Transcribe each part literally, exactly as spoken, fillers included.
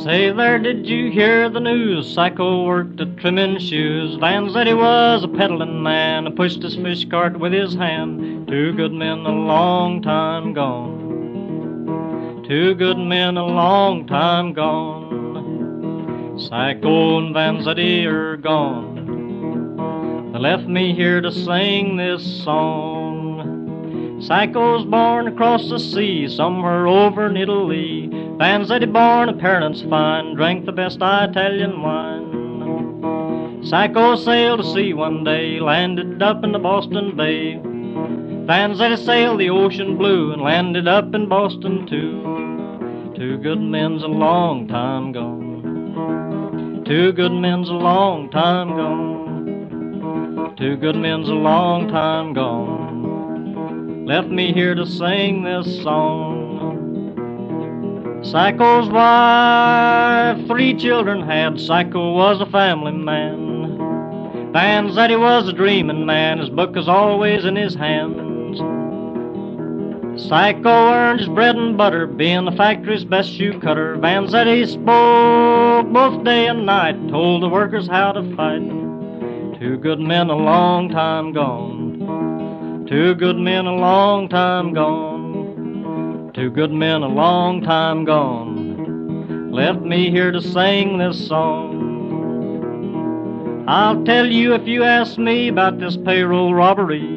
Say there, did you hear the news? Psycho worked at trimming shoes. Vanzetti was a peddling man, pushed his fish cart with his hand. Two good men a long time gone. Two good men a long time gone. Psycho and Vanzetti are gone. They left me here to sing this song. Psycho's born across the sea, somewhere over in Italy. Vanzetti born of parents fine, drank the best Italian wine. Psycho sailed to sea one day, landed up in the Boston Bay. Vanzetti sailed the ocean blue and landed up in Boston too. Two good men's a long time gone. Two good men's a long time gone. Two good men's a long time gone. Left me here to sing this song. Psycho's wife, three children had. Psycho was a family man. Vanzetti was a dreaming man. His book was always in his hands. Psycho earned his bread and butter, being the factory's best shoe cutter. Vanzetti spoke both day and night, told the workers how to fight. Two good men a long time gone. Two good men a long time gone. Two good men a long time gone. Left me here to sing this song. I'll tell you if you ask me about this payroll robbery.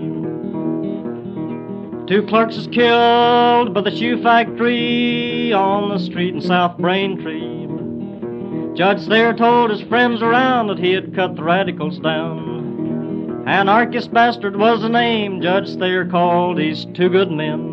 Two clerks is killed by the shoe factory on the street in South Braintree. Judge Thayer told his friends around that he had cut the radicals down. Anarchist bastard was the name Judge Thayer called these two good men.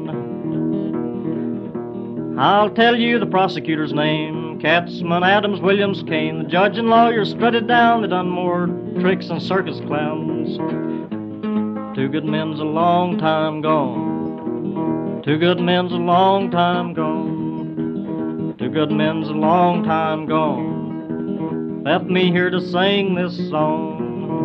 I'll tell you the prosecutor's name, Katzman, Adams, Williams, Kane. The judge and lawyer strutted down, they done more tricks than circus clowns. Two good men's a long time gone. Two good men's a long time gone. Two good men's a long time gone. Left me here to sing this song.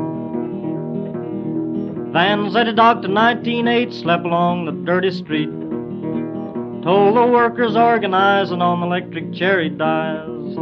Vanzetti docked in nineteen oh eight, slept along the dirty street. Told the workers organizing on the electric cherry dyes.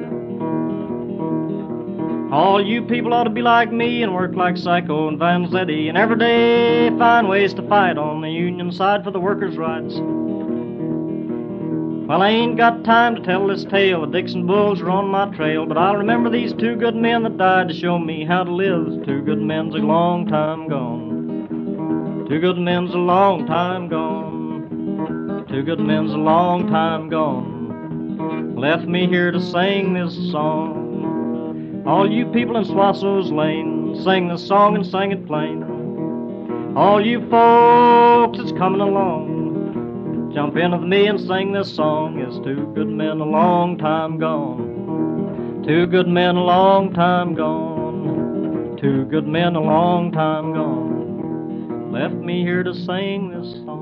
All you people ought to be like me and work like Psycho and Vanzetti, and every day find ways to fight on the union side for the workers' rights. Well, I ain't got time to tell this tale. The Dixon Bulls are on my trail, but I'll remember these two good men that died to show me how to live. Two good men's a long time gone. Two good men's a long time gone. Two good men's a long time gone. Left me here to sing this song. All you people in Swasso's Lane, sing this song and sing it plain. All you folks that's coming along, jump in with me and sing this song. It's two good men a long time gone. Two good men a long time gone. Two good men a long time gone. Left me here to sing this song.